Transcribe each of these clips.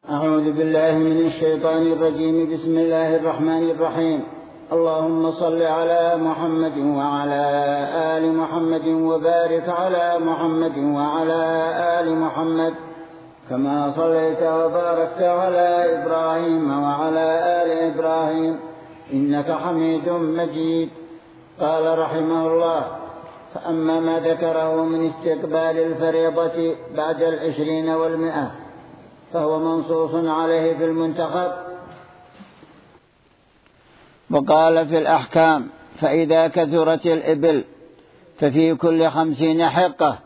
أعوذ بالله من الشيطان الرجيم. بسم الله الرحمن الرحيم. اللهم صل على محمد وعلى آل محمد وبارك على محمد وعلى آل محمد كما صليت وباركت على إبراهيم وعلى آل إبراهيم إنك حميد مجيد. قال رحمه الله: فأما ما ذكره من استقبال الفريضة بعد 20 و100 فهو منصوص عليه في المنتخب. وقال في الأحكام: فإذا كثرت الإبل ففي كل 50 حقة.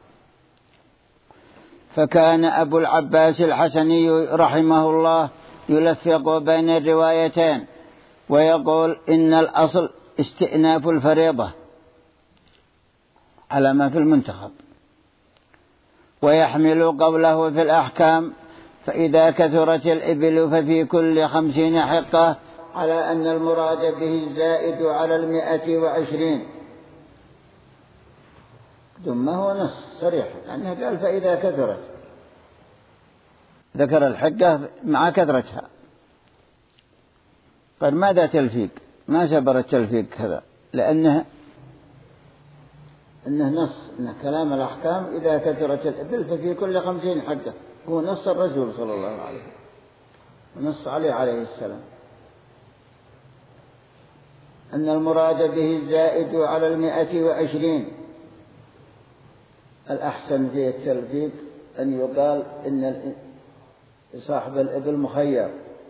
فكان أبو العباس الحسني رحمه الله يلفق بين الروايتين ويقول إن الأصل استئناف الفريضة على ما في المنتخب، ويحمل قوله في الأحكام: فإذا كثرت الإبل ففي كل 50 حقة على أن المراد به الزائد على 120. ثم هو نص صريح لأنه قال فإذا كثرت، ذكر الحقة مع كثرتها. قال ماذا تلفيق؟ ما سبر التلفيق هذا، لأنه نص إن كلام الأحكام إذا كثرت الإبل ففي كل 50 حقة، هو نص الرسول صلى الله عليه وسلم ونص عليه السلام أن المراد به الزائد على 120. الأحسن في التلفيق أن يقال إن صاحب الإبل مخير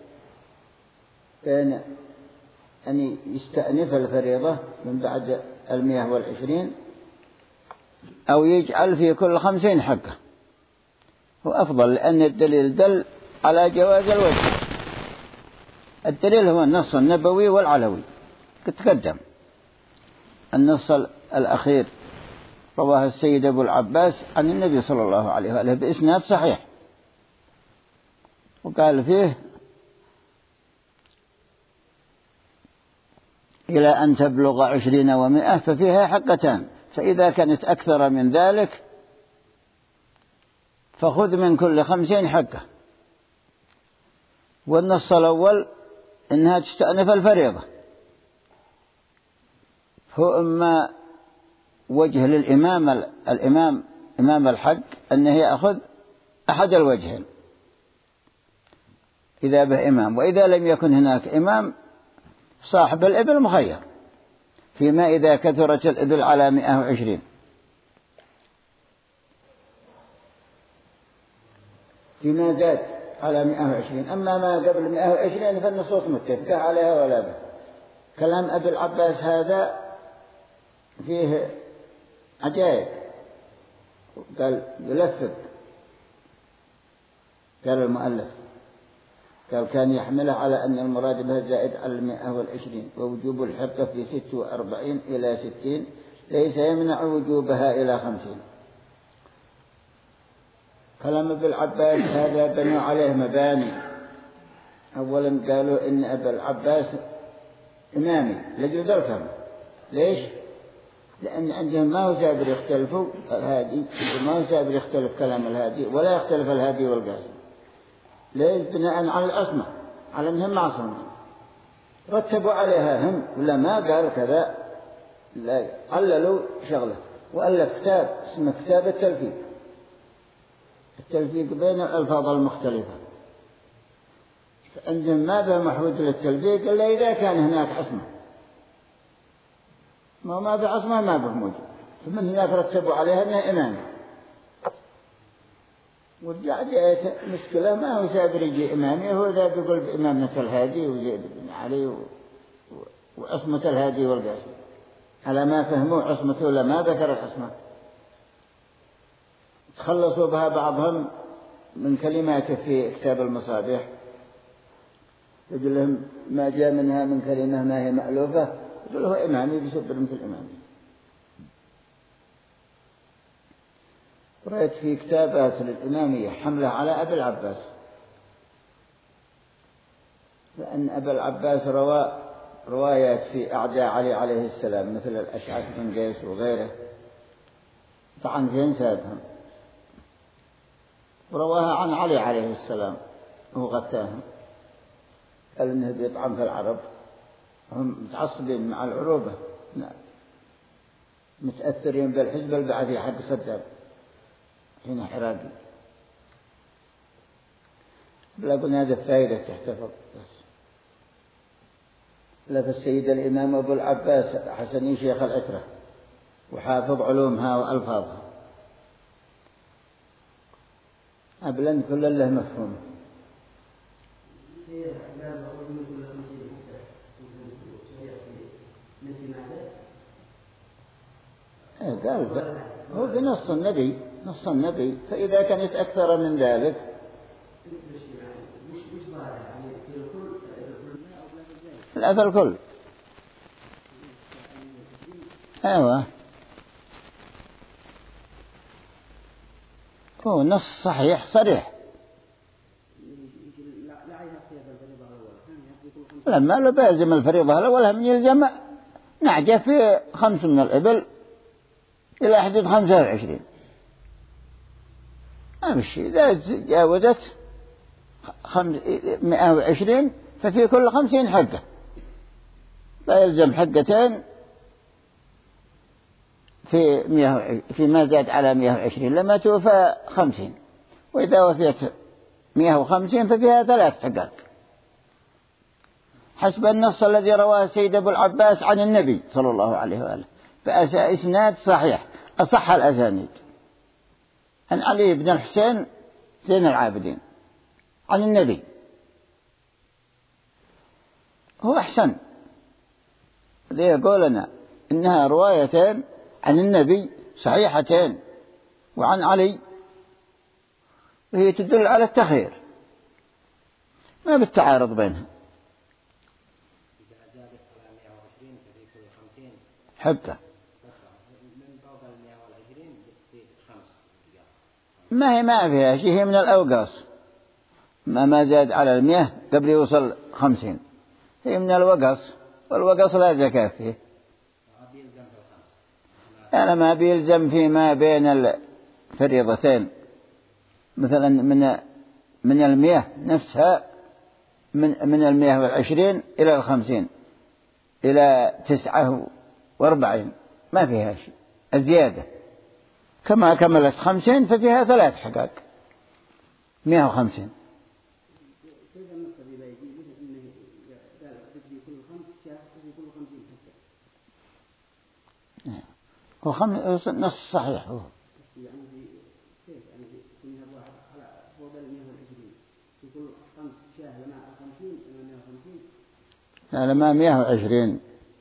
بين أن يستأنف الفريضة من بعد 120 أو يجعل في كل 50 حقة، هو أفضل، لأن الدليل دل على جواز الوجه. الدليل هو النص النبوي والعلوي تقدم. النص الأخير رواه السيد أبو العباس عن النبي صلى الله عليه وآله بإسناد صحيح، وقال فيه: إلى أن تبلغ 20 و100 ففيها حقتان، فإذا كانت أكثر من ذلك فخذ من كل 50 حقة. والنص الأول إنها تستأنف الفريضة، هو إما وجه للإمام إمام الحق أنه يأخذ أحد الوجهين إذا به إمام، وإذا لم يكن هناك إمام صاحب الإبل مخير فيما إذا كثرت الإبل على 120. فيما زاد على 120. أما ما قبل 120 فالنصوص متفقة عليها ولا بد. كلام أبي العباس هذا فيه عجائب. قال يلفق، قال المؤلف قال كان يحمله على أن المراد به زائد على 120، ووجوب الحقة في 46 إلى 60 ليس يمنع وجوبها إلى 50. كلام ابن العباس هذا بنوا عليه مباني. أولا قالوا إن أبا العباس إمامي لجل الفهم. ليش؟ لأن عندهم ما هو سابر يختلفوا الهادي، ما هو سابر يختلف كلام الهادي ولا يختلف الهادي والقاسم. ليش؟ بناء على الأسماء، على أنهم معصومين رتبوا عليها هم، ولا ما قال كذا، لا عللوا شغله. وألف كتاب اسمه كتاب التلفيق بين الألفاظ المختلفة. فعندهم ما به محوج للتلفيق إلا إذا كان هناك عصمة، ما به عصمة ما به موجود، فمن هناك رتبوا عليها أنها إمامة. وجاءت مشكلة ما هو سابر يجي إمامي، هو ذا بيقول بإمامة الهادي وزيد بن علي وعصمة الهادي والقاسم، على ما فهموا عصمته لما ذكر العصمة. تخلصوا بها بعضهم من كلماته في كتاب المصابيح، يقول لهم ما جاء منها من كلمة ما هي مألوفة، يقول له إمامي بيسبر مثل إمامي. رأيت في كتابات للإمامية حملة على أبي العباس، لأن أبا العباس روى روايات في أعداء علي عليه السلام مثل الأشعث بن قيس وغيره، طعن في انسابهم، ورواها عن علي عليه السلام هو غثاهم، قال إنه بيطعم في العرب، هم متعصبين مع العروبة، متأثرين بالحزب البعثي حق صدام حين حراقي. بلا قلنا هذا فائدة تحتفظ بس. لف السيد الإمام أبو العباس حسني شيخ العترة وحافظ علومها وألفاظها، أبلن كل له مفهوم. قال هو بنص النبي، نص النبي، فإذا كانت أكثر من ذلك لا فالكل. أيوة هو نص صحيح صريح. لما لا بازم الفريضة الأولى من يلزم نعجة في 5 من الإبل إلى حدود 25. أمشي إذا جاوزت 120 ففي كل 50 حقة، لا يلزم حقتين في ما زاد على 120 لما توفى 50، وإذا وفيت 150 ففيها 3 حقات حسب النص الذي رواه السيد أبو العباس عن النبي صلى الله عليه وآله بإسناد صحيح أصح الأسانيد، عن علي بن الحسين زين العابدين عن النبي. هو أحسن ذي يقول لنا إنها روايتين عن النبي صحيحتين وعن علي، وهي تدل على التخير ما بالتعارض بينها. حتى ما فيها شيء، هي من الأوقاص، ما زاد على 100 قبل يوصل 50 هي من الوقص، والوقص لا زكاة فيه. يعني ما بيلزم فيما بين الفريضتين، مثلا من 100 نفسها، من 120 إلى 50 إلى 49 ما فيها شيء. الزيادة كما كملت 50 ففيها 3 حقائق 150. هو نص صحيح. هو لما 120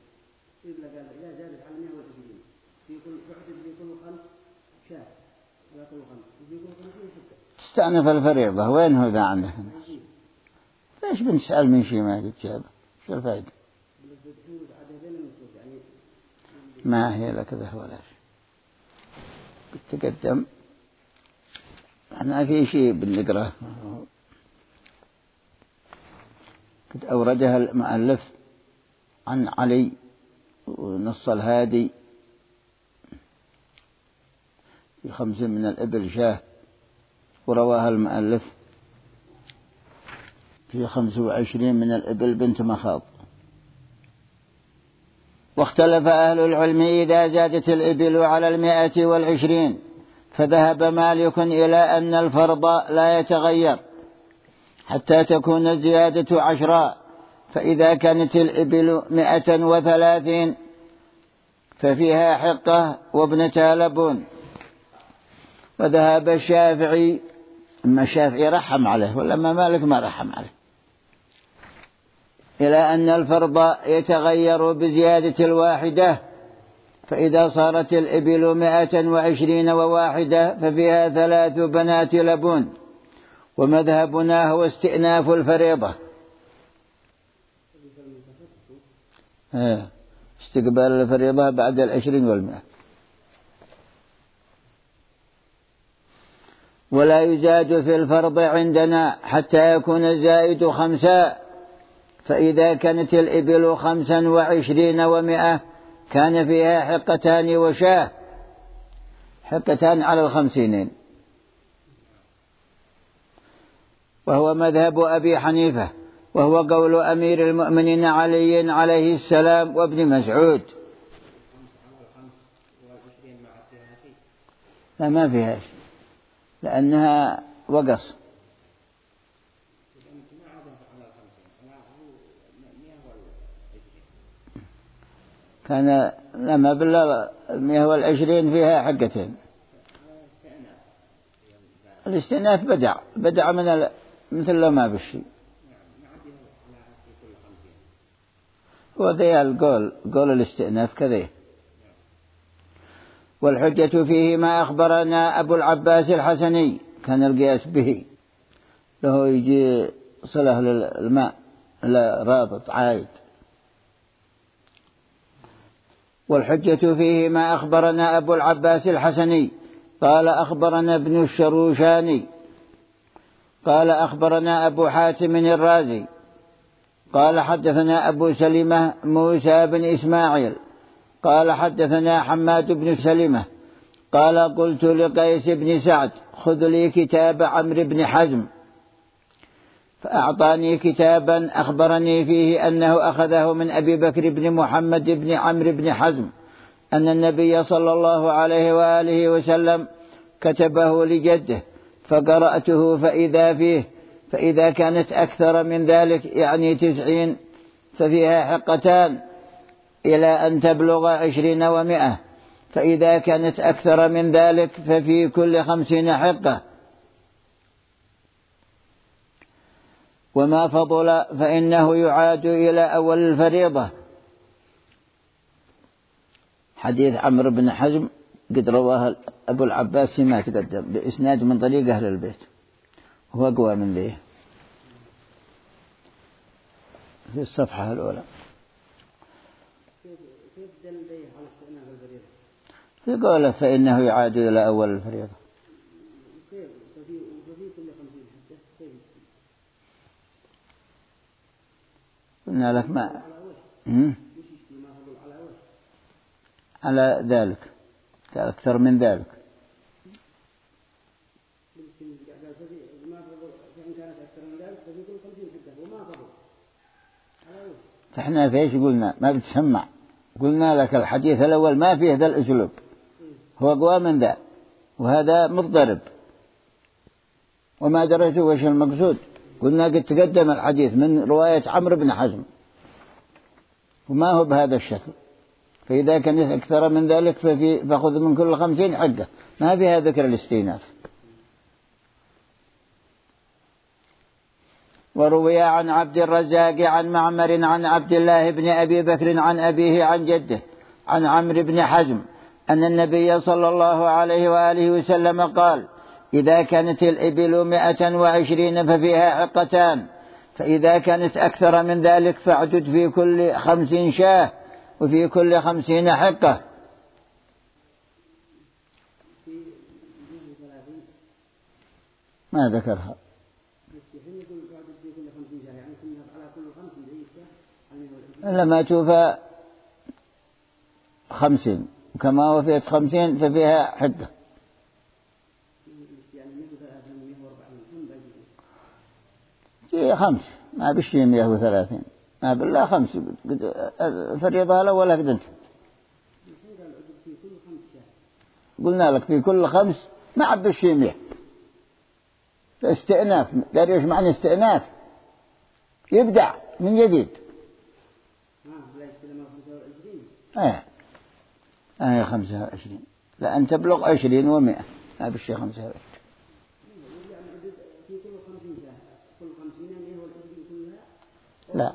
تستأنف الفريضة. وين هو ذا عنده؟ ليش بنسأل من شيء ما قد جابه؟ شو الفائدة؟ ما هي لك ذا ولا شيء. تقدم احنا في شيء بنقرأه قد أوردها المؤلف عن علي ونص الهادي في 5 من الإبل شاه، ورواها المؤلف في 25 من الإبل بنت مخاض. واختلف أهل العلم إذا زادت الإبل على 120، فذهب مالك إلى أن الفرض لا يتغير حتى تكون الزيادة 10، فإذا كانت الإبل 130 ففيها حقة وابنتها لبون. وذهب الشافعي، أما الشافعي رحم عليه ولا ما مالك ما رحم عليه، إلى أن الفرض يتغير بزيادة الواحدة، فإذا صارت الإبل 120 ففيها 3 بنات لبون. ومذهبنا هو استئناف الفريضة، استقبال الفريضة بعد 20 و100. ولا يزاد في الفرض عندنا حتى يكون الزائد 5، فإذا كانت الإبل 25 و100 كان فيها حقتان وشاه، حقتان على 50. وهو مذهب أبي حنيفة، وهو قول أمير المؤمنين علي عليه السلام وابن مسعود. لا ما فيها شيء لأنها وقص. كان لما بالله 120 فيها حقتين. الاستئناف بدع من مثل ما بالشيء. وذي قول الاستئناف كذا. والحجة فيه ما أخبرنا أبو العباس الحسني، كان القياس به له يجي صلة للماء لا رابط عايد. والحجة فيه ما أخبرنا أبو العباس الحسني قال أخبرنا ابن الشروشاني قال أخبرنا أبو حاتم الرازي قال حدثنا أبو سلمة موسى بن إسماعيل قال حدثنا حماد بن سلمة قال قلت لقيس بن سعد خذ لي كتاب عمرو بن حزم، فأعطاني كتابا أخبرني فيه أنه أخذه من أبي بكر بن محمد بن عمرو بن حزم أن النبي صلى الله عليه وآله وسلم كتبه لجده، فقرأته فإذا فيه فإذا كانت أكثر من ذلك يعني 90 ففيها حقتان إلى أن تبلغ 20 و100، فإذا كانت أكثر من ذلك ففي كل 50 حقة، وما فضل فإنه يعاد إلى أول الفريضة. حديث عمرو بن حزم قد رواه أبو العباس فيما تقدم بإسناد من طريق أهل البيت، هو أقوى من ذي في الصفحة الأولى. في قوله فإنه يعاد إلى أول الفريضة. قلنا لك ما على ذلك أكثر من ذلك. فإحنا فيش قلنا ما بتسمع، قلنا لك الحديث الأول ما فيه ذا الأسلوب، هو أقوى من ذا، وهذا مضطرب وما درجته وش المقصود. قلنا قد تقدم الحديث من رواية عمرو بن حزم وما هو بهذا الشكل، فإذا كان أكثر من ذلك فخذ من كل 50 حقة، ما فيها ذكر الاستئناف. وروي عن عبد الرزاق عن معمر عن عبد الله بن أبي بكر عن أبيه عن جده عن عمرو بن حزم أن النبي صلى الله عليه وآله وسلم قال إذا كانت الإبل 120 ففيها حقتان، فإذا كانت أكثر من ذلك فاعدد في كل 50 شاة وفي كل 50 حقة. ما ذكرها لما توفى 50 وكما وفيت 50 ففيها حقة. في 5 ما بشي 130 ما بالله 5 فريضها الأول أقدنت. قلنا لك في كل 5 ما عبشي 100 استئناف. قال ايش معنى استئناف؟ يبدع من جديد. آية 25 لأن تبلغ 20 و100 ما بالشيء 25. لا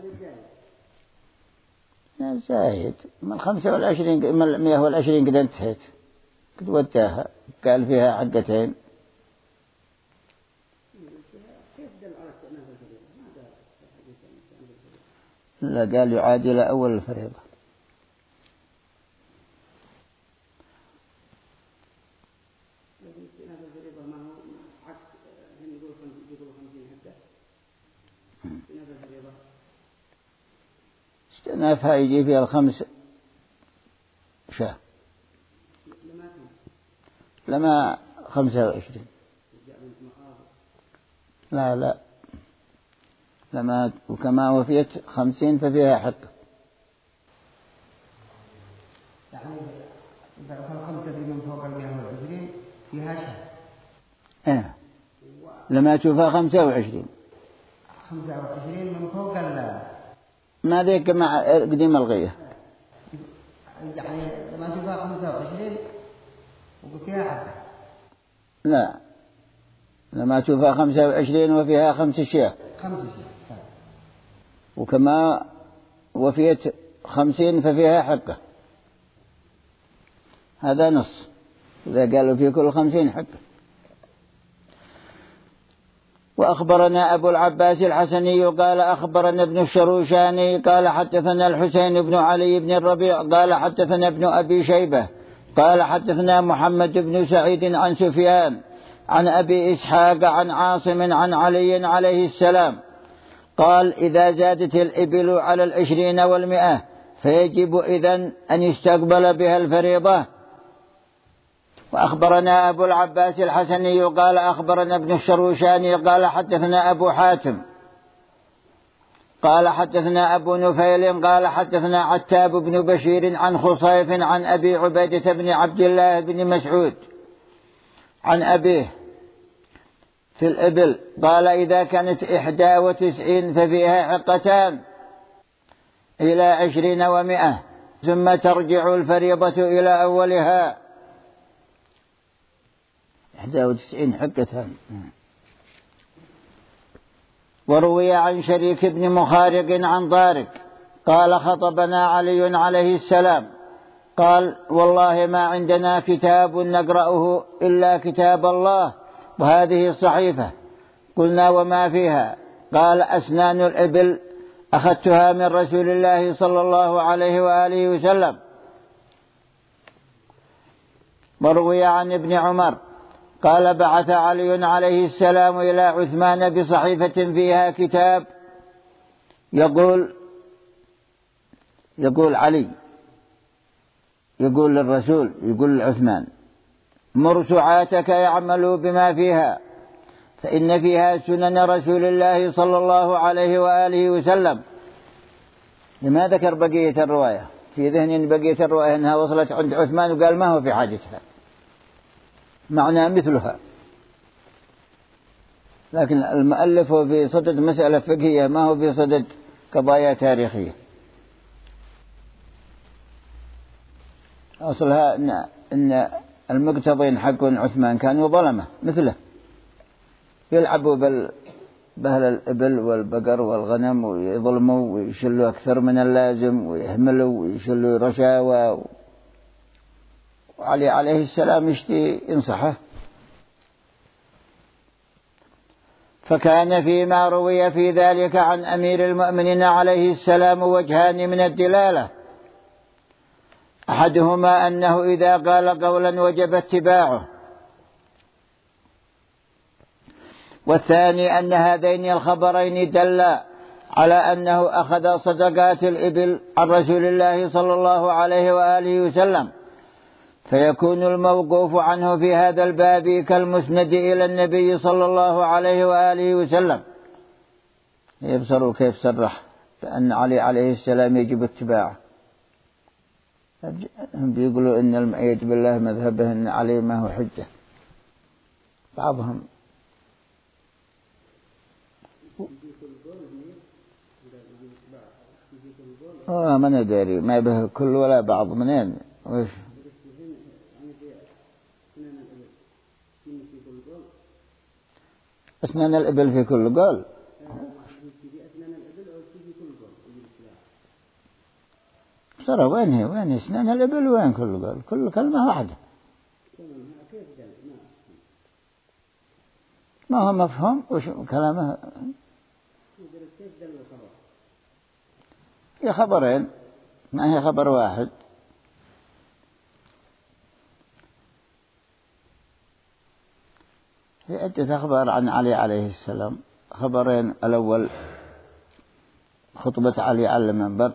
زايد من 25 من 120 قد انتهت قد وداها قال فيها حقتين. لا قال يعاد إلى أول الفريضة. استئنافها يجي فيها 5 شاة لما 25. لا وكما وفيت 50 ففيها حقة. يعني إذا أخذ 5 من فوق 120 فيها شهر. لما تشوفها 25 من فوق ما ذيك مع قديم الغية. يعني لما تشوفها 25 وفيها حقة. لا، لما تشوفها 25 وفيها 5 شيء. وكما وفيت 50 ففيها حقة. هذا نص. إذا قالوا في كل 50 حقة. وأخبرنا أبو العباس الحسني قال أخبرنا ابن الشروشاني قال حدثنا الحسين بن علي بن الربيع قال حدثنا ابن أبي شيبة قال حدثنا محمد بن سعيد عن سفيان عن أبي إسحاق عن عاصم عن علي عليه السلام قال إذا زادت الإبل على 20 و100 فيجب إذن أن يستقبل بها الفريضة. وأخبرنا أبو العباس الحسني قال أخبرنا ابن الشروشاني قال حدثنا أبو حاتم قال حدثنا أبو نفيل قال حدثنا عتاب بن بشير عن خصيف عن أبي عبيدة بن عبد الله بن مسعود عن أبيه في الإبل قال إذا كانت 91 ففيها حقتان إلى 20 و100 ثم ترجع الفريضة إلى أولها. 91 حقتان. وروي عن شريك بن مخارق عن ضارق قال خطبنا علي عليه السلام قال والله ما عندنا كتاب نقرأه إلا كتاب الله وهذه الصحيفة. قلنا وما فيها؟ قال أسنان الإبل أخذتها من رسول الله صلى الله عليه وآله وسلم. وروي عن ابن عمر قال بعث علي عليه السلام إلى عثمان بصحيفة فيها كتاب يقول علي يقول للرسول يقول لعثمان مر سعاتك يعملوا بما فيها فإن فيها سنن رسول الله صلى الله عليه وآله وسلم. لما ذكر بقية الرواية؟ في ذهن بقية الرواية أنها وصلت عند عثمان وقال ما هو في حاجتها معنى مثلها. لكن المؤلف هو في صدد مسألة فقهية ما هو في صدد قضايا تاريخية. أصلها إن المقتضين حق عثمان كانوا ظلمة مثله يلعبوا بأهل الإبل والبقر والغنم ويظلموا ويشلوا أكثر من اللازم ويهملوا ويشلوا رشاوى. وعلي عليه السلام يشتي ينصحه. فكان فيما روي في ذلك عن أمير المؤمنين عليه السلام وجهان من الدلالة. أحدهما أنه إذا قال قولا وجب اتباعه والثاني أن هذين الخبرين دلا على أنه أخذ صدقات الإبل عن رسول الله صلى الله عليه وآله وسلم فيكون الموقوف عنه في هذا الباب كالمسند إلى النبي صلى الله عليه وآله وسلم. يبصروا كيف صرح بأن علي عليه السلام يجب اتباعه. هم بيقولوا إن المؤيد بالله مذهبه أن علي ما هو حجة. بعضهم ما ندري ما به كل ولا بعض منين وش أسنان الإبل في كل قول. ترى وين أسنان الإبل وين كل قول؟ كل كلمة واحدة ما هو مفهوم وش كلامه. هي خبرين ما هي خبر واحد. في عدة أخبار عن علي عليه السلام. خبرين الأول خطبة علي على المنبر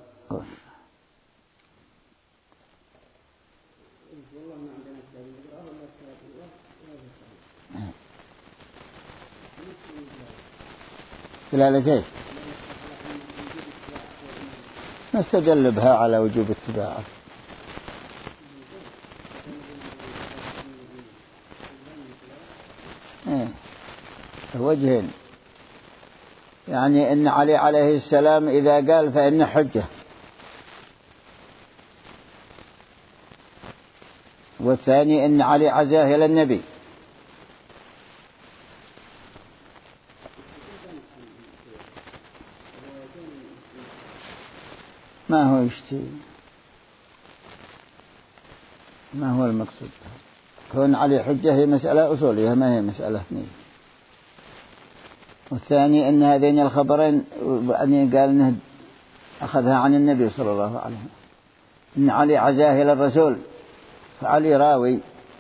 دلالة كيف ما استدل بها على وجوب اتباعه. وجهين، يعني إن علي عليه السلام إذا قال فإن حجة، والثاني إن علي عزاه إلى النبي. ما هو يشتي، ما هو المقصود؟ كون علي حجة هي مسألة أصولية، ما هي مسألة ثانية. والثاني أن هذين الخبرين قال أنه أخذها عن النبي صلى الله عليه وسلم، إن علي عزاه إلى الرسول، فعلي راوي.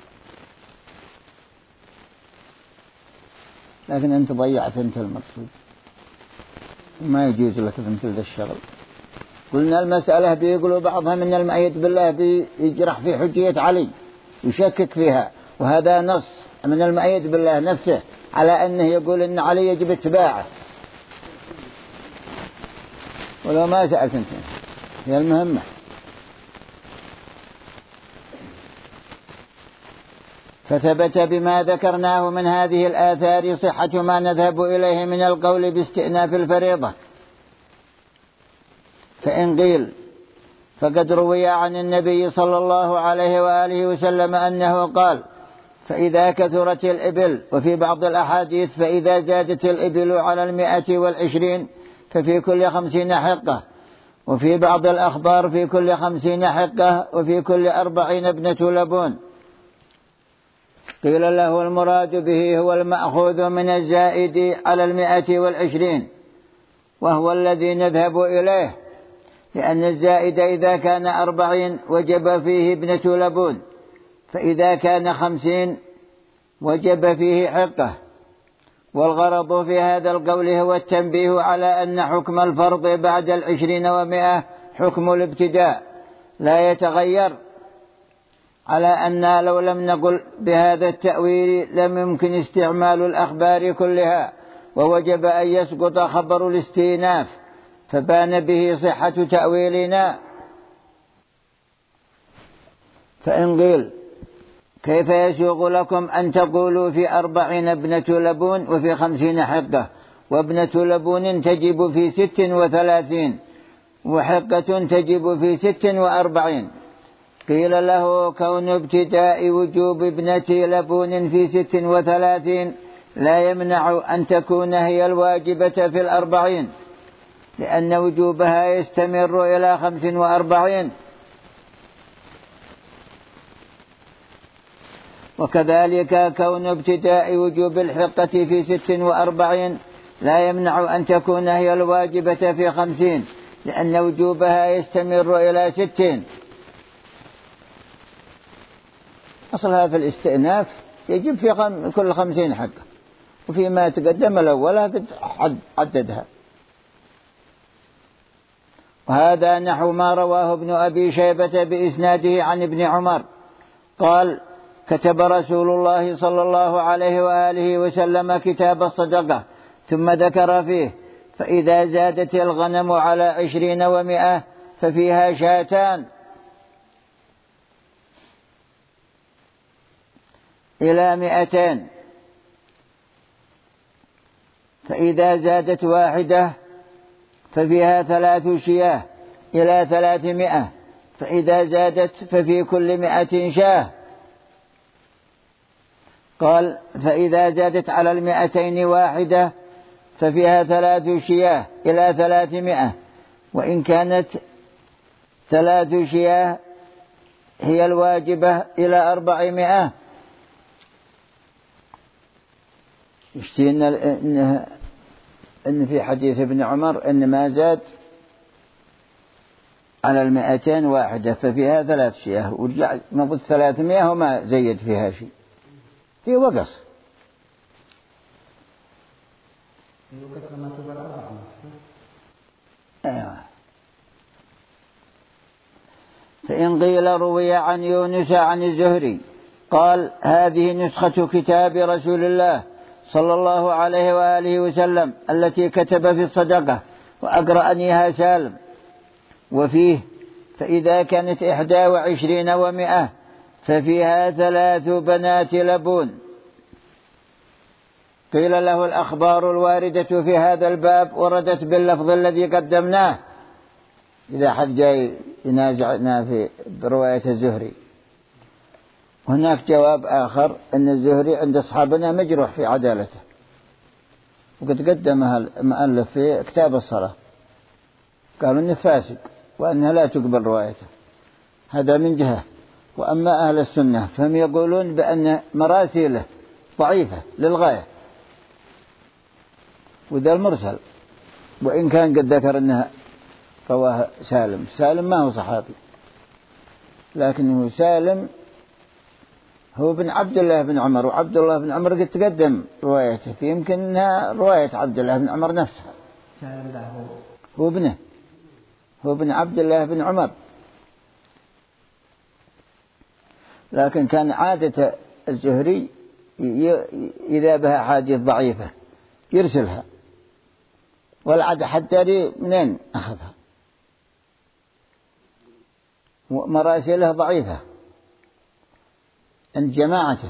لكن أنت ضيعت أنت المقصود، ما يجوز لك مثل ذا الشغل. قلنا المسألة بيقولوا بعضها من المؤيد بالله بيجرح في حجية علي، يشكك فيها، وهذا نص من المؤيد بالله نفسه على أنه يقول إن علي يجب اتباعه. ولو ما سألت أنت هي المهمة. فثبت بما ذكرناه من هذه الآثار صحة ما نذهب إليه من القول باستئناف الفريضة. فإن قيل فقد روي عن النبي صلى الله عليه وآله وسلم أنه قال: فإذا كثرت الإبل، وفي بعض الأحاديث: فإذا زادت الإبل على 120 ففي كل 50 حقة، وفي بعض الأخبار: في كل 50 حقة، وفي كل 40 ابنة لبون. قيل له: المراد به هو المأخوذ من الزائد على 120، وهو الذي نذهب إليه، لأن الزائد إذا كان 40 وجب فيه ابنة لبون، فإذا كان 50 وجب فيه حقة. والغرض في هذا القول هو التنبيه على أن حكم الفرض بعد 20 و100 حكم الابتداء لا يتغير، على أن لو لم نقل بهذا التأويل لم يمكن استعمال الأخبار كلها، ووجب أن يسقط خبر الاستئناف، فبان به صحة تأويلنا. فإن قيل: كيف يسوغ لكم أن تقولوا في 40 ابنة لبون وفي 50 حقة، وابنة لبون تجب في 36 وحقة تجب في 46؟ قيل له: كون ابتداء وجوب ابنة لبون في 36 لا يمنع أن تكون هي الواجبة في 40، لأن وجوبها يستمر إلى 45. وكذلك كون ابتداء وجوب الحقة في 46 لا يمنع أن تكون هي الواجبة في 50، لأن وجوبها يستمر إلى 60. أصلها في الاستئناف يجب في كل 50 حقة، وفيما تقدم الأول قد عددها. وهذا نحو ما رواه ابن أبي شيبة بإسناده عن ابن عمر قال: كتب رسول الله صلى الله عليه وآله وسلم كتاب الصدقة، ثم ذكر فيه: فإذا زادت الغنم على 20 و100 ففيها شاتان إلى 200، فإذا زادت واحدة ففيها 3 شياه إلى 300، فإذا زادت ففي كل 100 شاه. قال: فإذا زادت على 200 واحدة ففيها 3 شياه إلى 300، وإن كانت 3 شياه هي الواجبة إلى 400. يشتينا إن في حديث ابن عمر إن ما زاد على 200 واحدة ففيها 3 شياه، ورجع نقول 300 وما زيد فيها شيء، في وقص. أيوة. فإن قيل روي عن يونس عن الزهري قال: هذه نسخة كتاب رسول الله صلى الله عليه وآله وسلم التي كتب في الصدقة، وأقرأنيها سالم، وفيه فإذا كانت 21 و100 ففيها 3 بنات لبون. قيل له الأخبار الواردة في هذا الباب وردت باللفظ الذي قدمناه. إذا حد جاي ينازعنا في رواية الزهري. هناك جواب آخر أن الزهري عند أصحابنا مجروح في عدالته، وقد قدمها المؤلف في كتاب الصلاة، قالوا إنه فاسق وأنها لا تقبل روايته. هذا من جهة. وأما أهل السنة فهم يقولون بأن مراسيله ضعيفة للغاية، وذا المرسل، وإن كان قد ذكر أنها رواه سالم. سالم ما هو صحابي، لكنه سالم هو بن عبد الله بن عمر، وعبد الله بن عمر قد تقدم روايته، فيمكن أنها رواية عبد الله بن عمر نفسها. سالم ده هو ابنه، هو ابن عبد الله بن عمر. لكن كان عادة الزهري إذا بها حادث ضعيفة يرسلها، والعد حتى منين أخذها، مراسله ضعيفة عند جماعته.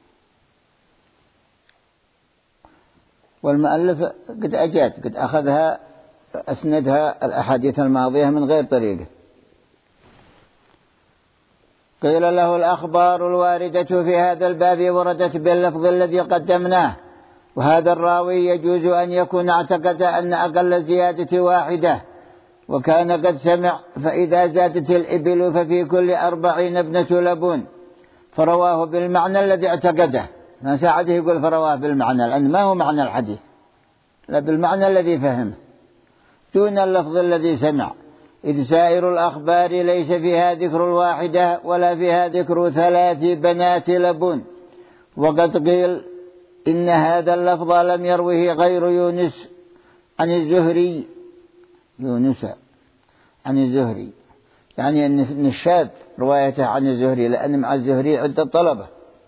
والمؤلف قد أجاد، قد أخذها أسندها الأحاديث الماضية من غير طريقه. قيل له الأخبار الواردة في هذا الباب وردت باللفظ الذي قدمناه، وهذا الراوي يجوز أن يكون اعتقد أن أقل زيادة واحدة وكان قد سمع، فإذا زادت الإبل ففي كل 40 ابنة لبون، فرواه بالمعنى الذي اعتقده. ما ساعده يقول فرواه بالمعنى، لأن ما هو معنى الحديث، لا بالمعنى الذي فهمه دون اللفظ الذي سمع. إذ سائر الأخبار ليس فيها ذكر الواحدة ولا فيها ذكر 3 بنات لبون. وقد قيل إن هذا اللفظ لم يروه غير يونس عن الزهري، يونس عن الزهري، يعني أن الشاذ روايته عن الزهري، لأن مع الزهري عدة طلبة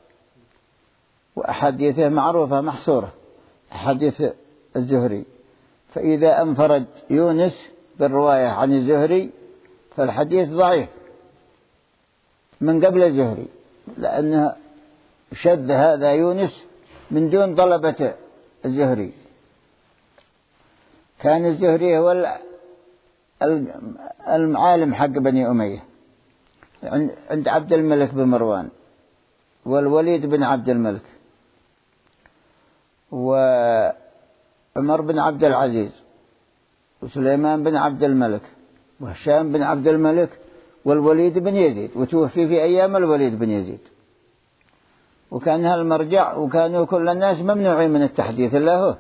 وأحاديثه معروفة محصورة، أحاديث الزهري. فإذا انفرد يونس بالرواية عن الزهري فالحديث ضعيف من قبل الزهري، لأنه شذ هذا يونس من دون طلبة الزهري. كان الزهري هو المعالم حق بني أمية عند عبد الملك بن مروان والوليد بن عبد الملك وعمر بن عبد العزيز وسليمان بن عبد الملك وهشام بن عبد الملك والوليد بن يزيد، وتوفي في أيام الوليد بن يزيد. وكان هالمرجع، وكانوا كل الناس ممنوعين من التحديث إلا هو،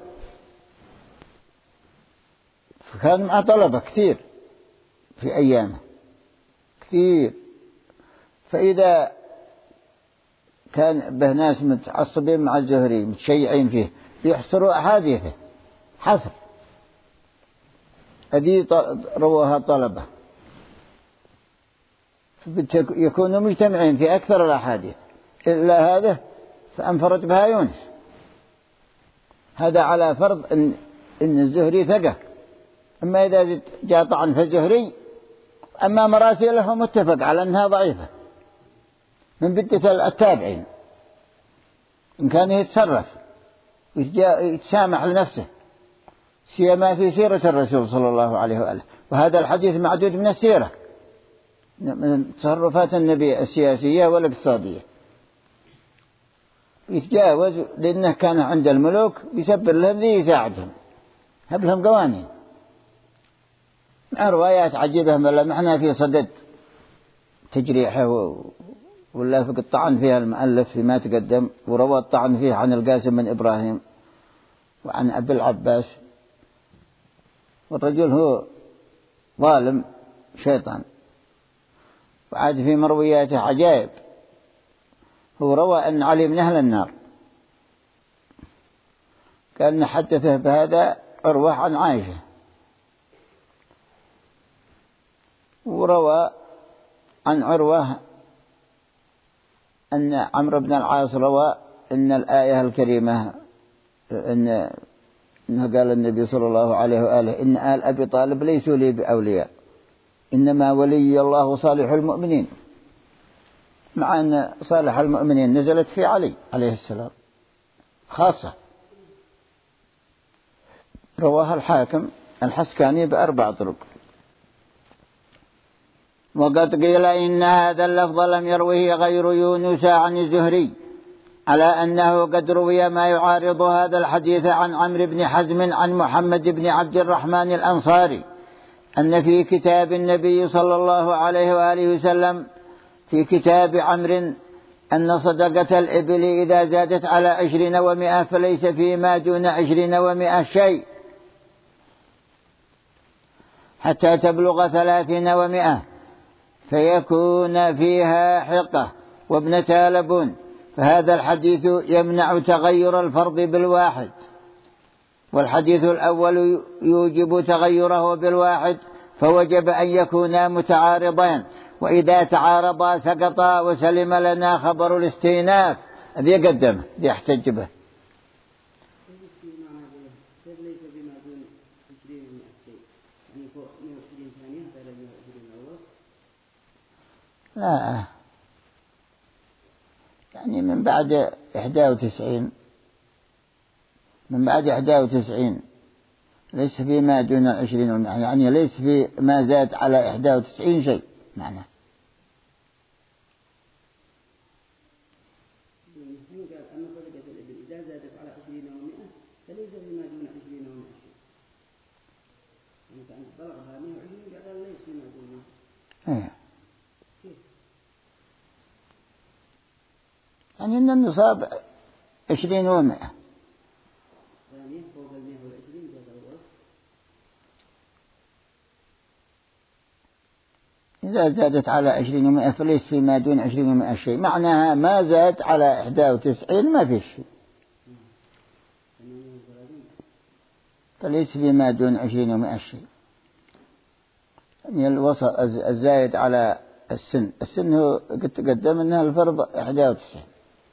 فكان مع طلبة كثير في أيامه كثير. فإذا كان به ناس متعصبين مع الزهري متشيعين فيه يحصروا أحاديثه حصر، هذه رواها طلبة، يكونوا مجتمعين في أكثر الأحاديث، إلا هذا فأنفرد بها يونس. هذا على فرض إن الزهري ثقة. أما إذا جاء طعن في الزهري، أما مراسله متفق على أنها ضعيفة من بدة التابعين، إن كان يتصرف ويتسامح لنفسه، سيما في سيرة الرسول صلى الله عليه وآله. وهذا الحديث معدود من السيرة، من تصرفات النبي السياسية والاقتصادية. يتجاوز لأنه كان عند الملوك يسبر لهم ذي يساعدهم، هب لهم قوانين مع روايات عجيبة ملمحنا في صدد تجريحه ولا فقد طعن فيها المؤلف فيما تقدم، وروى الطعن فيه عن القاسم بن إبراهيم وعن أبي العباس. والرجل هو ظالم شيطان، وعاد في مروياته عجائب. هو روى أن علي من أهل النار، كان حدثه بهذا عروة عن عائشة. وروى عن عروة أن عمرو بن العاص روى أن الآية الكريمة إنه قال النبي صلى الله عليه وآله إن آل أبي طالب ليسوا لي بأولياء، إنما ولي الله صالح المؤمنين، مع أن صالح المؤمنين نزلت في علي عليه السلام خاصة. رواها الحاكم الحسكاني ب4 طرق. وقد قيل إن هذا اللفظ لم يروه غير يونس عن الزهري، على أنه قد روي ما يعارض هذا الحديث عن عمرو بن حزم عن محمد بن عبد الرحمن الأنصاري أن في كتاب النبي صلى الله عليه وآله وسلم في كتاب عمرو أن صدقة الإبل إذا زادت على 20 و100 فليس فيما دون 20 و100 شيء حتى تبلغ 30 و100 فيكون فيها حقة وابنتا لبون. فهذا الحديث يمنع تغير الفرض بالواحد، والحديث الأول يوجب تغيره بالواحد، فوجب أن يكونا متعارضين، وإذا تعارضا سقطا وسلم لنا خبر الاستئناف الذي قدمه يحتج به. لا يعني من بعد 91 ليس فيما دون 20 يعني ليس في ما زاد على 91 شيء معناه. إذا زادت على 20 و100 فليس فيما دون 20 و100 شيء. يعني بلغها 120 قال ليس فيما دونه. يعني إن النصاب 20 و100. إذا زادت على 20 و100 فليس فيما دون 20 و100 شيء، معناها ما زاد على 91 ما في شيء، فليس فيما دون 20 و100 شيء. يعني الوسط الزايد على السن هو قدم أنها الفرض 91.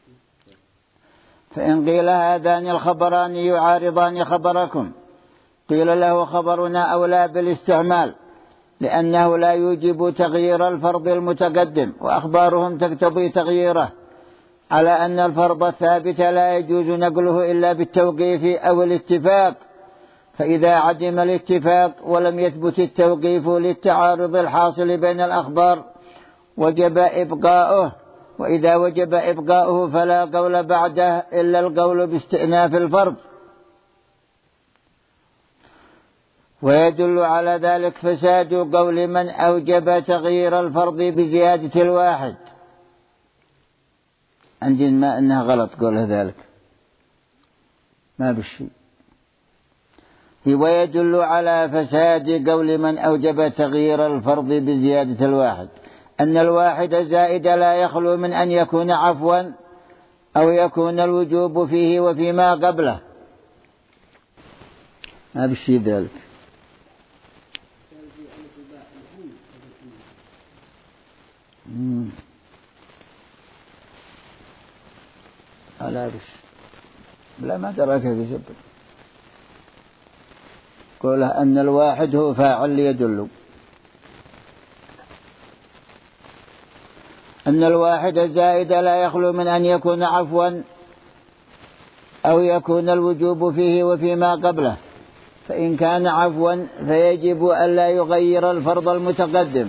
فإن قيل هذان الخبران يعارضان خبركم قيل له خبرنا أولى بالاستعمال، لأنه لا يوجب تغيير الفرض المتقدم، وأخبارهم تقتضي تغييره، على أن الفرض الثابت لا يجوز نقله إلا بالتوقيف أو الاتفاق، فإذا عدم الاتفاق ولم يثبت التوقيف للتعارض الحاصل بين الأخبار وجب إبقاؤه، وإذا وجب إبقاؤه فلا قول بعده إلا القول باستئناف الفرض. ويدل على ذلك فساد قول من أوجب تغيير الفرض بزيادة الواحد. عندنا ما أنها غلط قوله ذلك ما بالشيء. ويدل على فساد قول من أوجب تغيير الفرض بزيادة الواحد أن الواحد زائد لا يخلو من أن يكون عفوا أو يكون الوجوب فيه وفيما قبله. ما بالشيء ذلك. لا بش لا ما دراك بسبب قوله أن الواحد هو فاعل يدل أن الواحد الزائد لا يخلو من أن يكون عفوا أو يكون الوجوب فيه وفيما قبله، فإن كان عفوا فيجب ألا يغير الفرض المتقدم،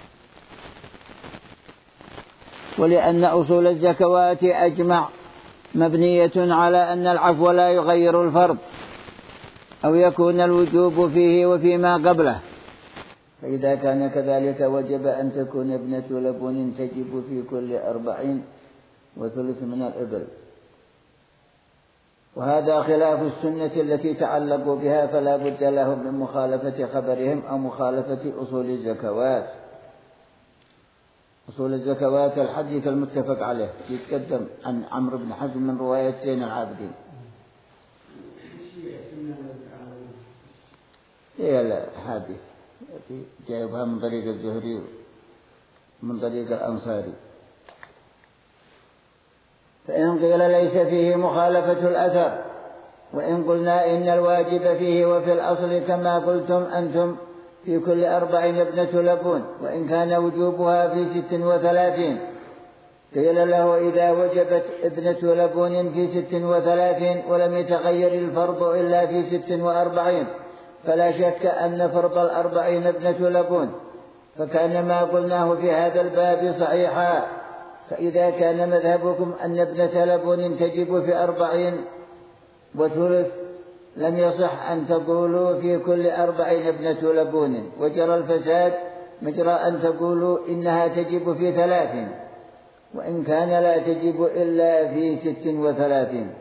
ولأن أصول الزكوات أجمع مبنية على أن العفو لا يغير الفرض أو يكون الوجوب فيه وفيما قبله، فإذا كان كذلك وجب أن تكون ابنة لبون تجب في كل 40 من الإبل، وهذا خلاف السنة التي تعلقوا بها، فلا بد لهم من مخالفة خبرهم أو مخالفة أصول الزكوات. أصول الزكوات الحديث المتفق عليه يتقدم عن عمرو بن حزم من رواية زين العابدين. هي الحديث جايبها من طريق الزهري من طريق الأنصاري. فإن قيل ليس فيه مخالفة الأثر، وإن قلنا إن الواجب فيه وفي الأصل كما قلتم أنتم في كل 40 ابنة لبون، وإن كان وجوبها في 36. قيل له: إذا وجبت ابنة لبون في 36 ولم يتغير الفرض إلا في 46 فلا شك أن فرض 40 ابنة لبون، فكان ما قلناه في هذا الباب صحيحا. فإذا كان مذهبكم أن ابنة لبون تجب في 40 وثلث، لم يصح أن تقولوا في كل 40 ابنة لبون، وجرى الفساد مجرى أن تقولوا إنها تجب في 30، وإن كان لا تجب إلا في 36.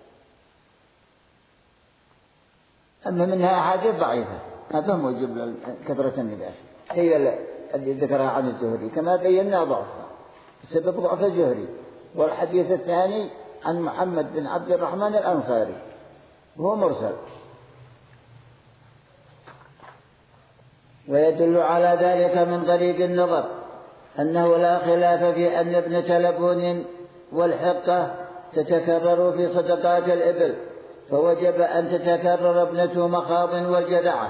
أما منها أحاديث ضعيفة هذا موجب كثرة النقاش، هي التي ذكرها عن الزهري كما بينا ضعفها بسبب ضعف الزهري. والحديث الثاني عن محمد بن عبد الرحمن الأنصاري وهو مرسل. ويدل على ذلك من طريق النظر أنه لا خلاف في أن ابنة لبون والحقة تتكرر في صدقات الإبل، فوجب أن تتكرر ابنة مخاض والجذعة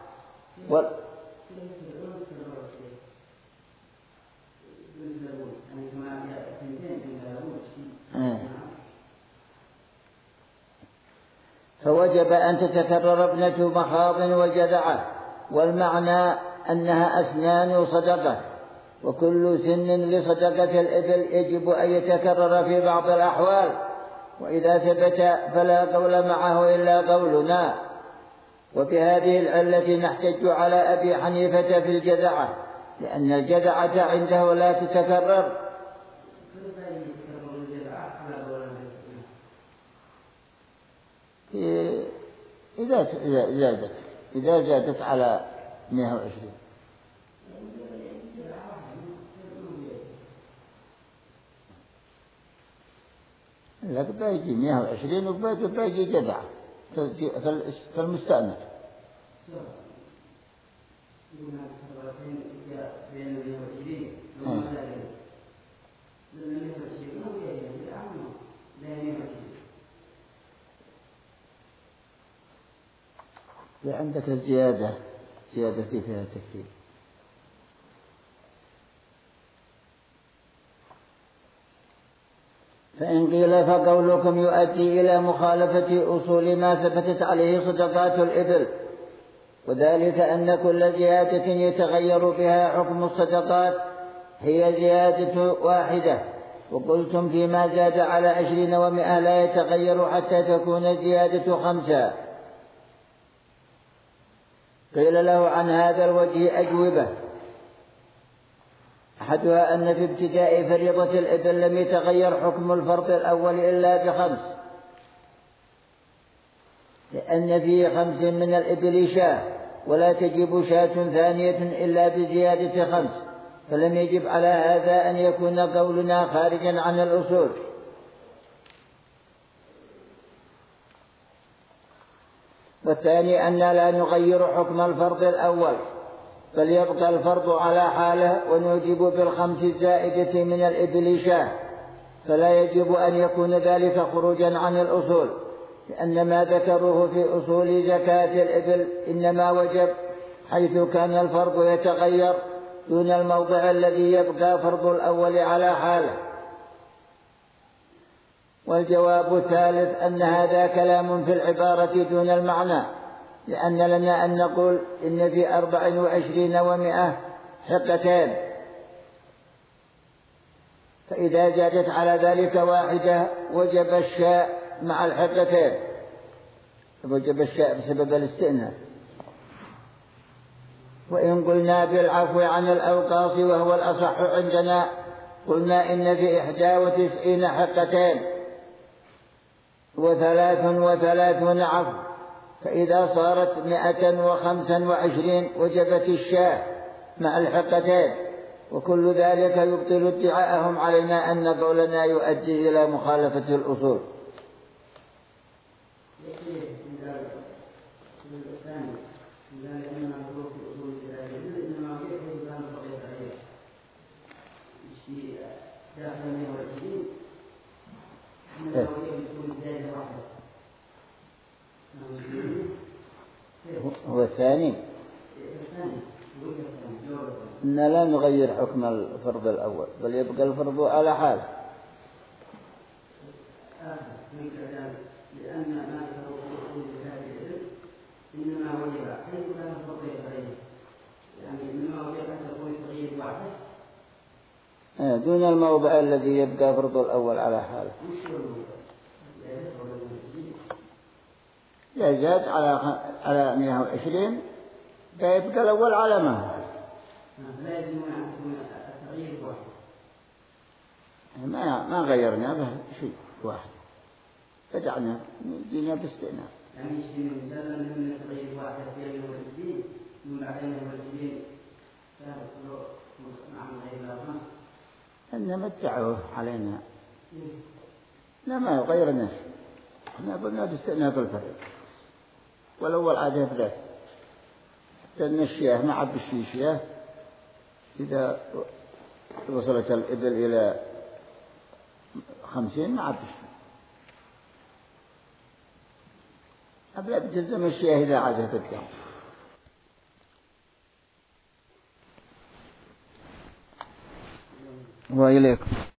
فوجب أن تتكرر ابنة مخاض والجذعة، والمعنى أنها أسنان صدقة، وكل سن لصدقة الإبل يجب أن يتكرر في بعض الأحوال، وإذا ثبت فلا قول معه إلا قولنا. وبهذه العلة نحتج على أبي حنيفة في الجذعة، لأن الجذعة عنده لا تتكرر. إذا زادت على 120 لك باقي 120 وباقي جذعة في المستأنف. عندك الزيادة فيها تكثير. فإن قيل فقولكم يؤدي إلى مخالفة أصول ما ثبتت عليه صدقات الإبل، وذلك أن كل زيادة يتغير بها حكم الصدقات هي زيادة واحدة، وقلتم فيما زاد على 20 و100 لا يتغير حتى تكون زيادة 5. قيل له عن هذا الوجه أجوبة: أحدها أن في ابتداء فريضة الإبل لم يتغير حكم الفرض الأول إلا ب5، لأن فيه 5 من الإبل شاة، ولا تجب شاة ثانية إلا بزيادة 5، فلم يجب على هذا أن يكون قولنا خارجا عن الأصول. والثاني أن لا نغير حكم الفرض الأول، بل يبقى الفرض على حاله، ونوجب ب5 الزائدة من الإبل شاة، فلا يجب أن يكون ذلك خروجا عن الأصول، لأن ما ذكروه في أصول زكاة الإبل إنما وجب حيث كان الفرض يتغير دون الموضع الذي يبقى فرض الأول على حاله. والجواب الثالث أن هذا كلام في العبارة دون المعنى، لأن لنا أن نقول إن في 24 و100 حقتين، فإذا زادت على ذلك واحدة وجب الشاء مع الحقتين، وجب الشاء بسبب الاستئناف. وإن قلنا بالعفو عن الأوقاص وهو الأصح عندنا، قلنا إن في 91 حقتين و33 عفو، فإذا صارت 125 وجبت الشاة مع الحقتين، وكل ذلك يبطل ادعاءهم علينا أن قولنا يؤدي إلى مخالفة الأصول. هو الثاني إن لا نغير حكم الفرض الأول بل يبقى الفرض على حاله. لأن ما يفرض إنما وجب حيث كان الفرض غيره، يعني إنما وجب أن تكون تغيير وحده دون الموضع الذي يبقى فرض الأول على حاله. لا زاد على 120 فيبقى الأول على ما هو. لا يجب أن تكون التغيير واحد. ما غيرنا به شيء واحد، فدعنا دينا باستئناف. يعني يشتري مثلا من التغيير واحد في الوالدين من بعدين الوالدين كانوا مع غير الأرض أن متعوه علينا. لا ما غيرنا، احنا قلنا باستئناف الفرق، والأول عاده بذاته. حتى أن الشياه ما عب الشياه إذا وصلت الإبل إلى 50 ما عب الشياه. أبلا بتلزم الشياه إذا عاده بالدم. وإليكم.